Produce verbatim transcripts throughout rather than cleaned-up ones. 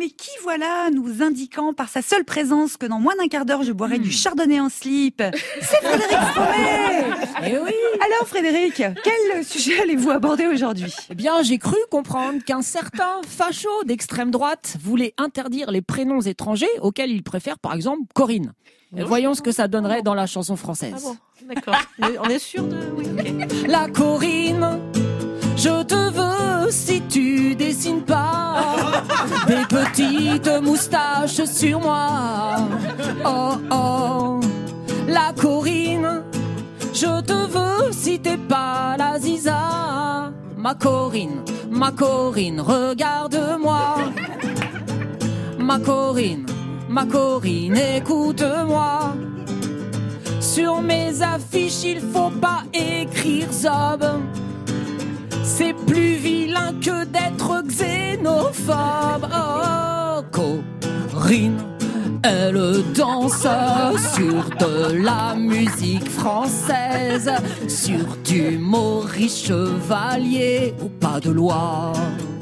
mais qui voilà nous indiquant par sa seule présence que dans moins d'un quart d'heure je boirai mmh. du chardonnay en slip. C'est Frédéric Fromet. Eh oui. Alors Frédéric, quel sujet allez-vous aborder aujourd'hui ? Eh bien, j'ai cru comprendre qu'un certain facho d'extrême droite voulait interdire les prénoms étrangers auxquels il préfère par exemple Corinne. Oui. Voyons ce que ça donnerait dans la chanson française. Ah bon, d'accord. On est sûr de... Oui, okay. La Corinne, je te veux si tu dessines pas des petites moustaches sur moi. Oh oh, la Corinne, je te veux si t'es pas la Ziza. Ma Corinne, ma Corinne, regarde-moi. Ma Corinne, ma Corinne, écoute-moi. Sur mes affiches, il faut pas écrire Zob. C'est plus vilain que d'être xénophobe. Oh, Corinne, elle danse sur de la musique française, sur du Maurice Chevalier ou pas de loi.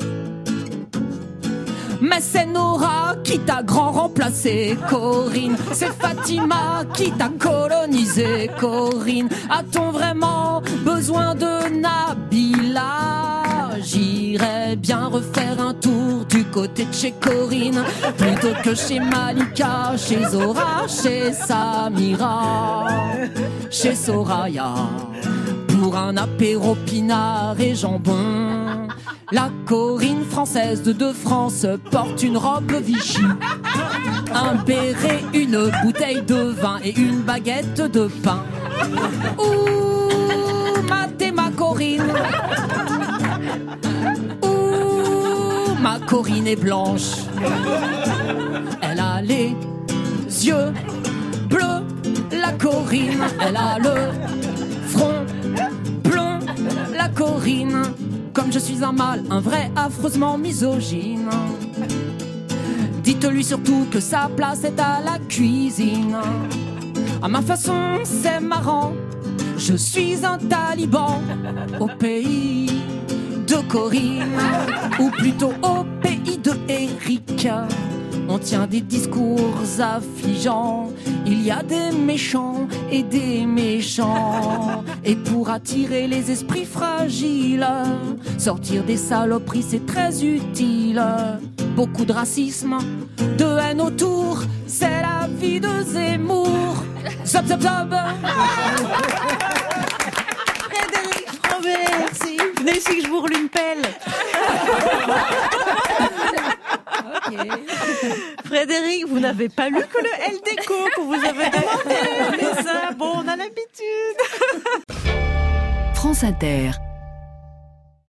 Mais c'est Nora qui t'a grand remplacé, Corinne. C'est Fatima qui t'a colonisé, Corinne. A-t-on vraiment besoin de Nabila ? J'irais bien refaire un tour du côté de chez Corinne, plutôt que chez Malika, chez Zora, chez Samira, chez Soraya, pour un apéro pinard et jambon. La Corinne française de De France porte une robe Vichy, un béret, une bouteille de vin et une baguette de pain. Ouh, maté ma Corinne. Ouh, ma Corinne est blanche. Elle a les yeux bleus, la Corinne. Elle a le front blond, la Corinne. Comme je suis un mâle, un vrai affreusement misogyne. Dites-lui surtout que sa place est à la cuisine. À ma façon, c'est marrant. Je suis un taliban au pays de Corinne, ou plutôt au pays de Eric. On tient des discours affligeants. Il y a des méchants et des méchants. Et pour attirer les esprits fragiles, sortir des saloperies c'est très utile. Beaucoup de racisme, de haine autour, c'est la vie de Zemmour. Zop zop zop. Frédéric Fromet, merci. Venez ici que je vous roule une pelle. Okay. Frédéric, vous n'avez pas lu que le L déco qu'on vous avait demandé. Mais ça, bon, on a l'habitude. France Inter.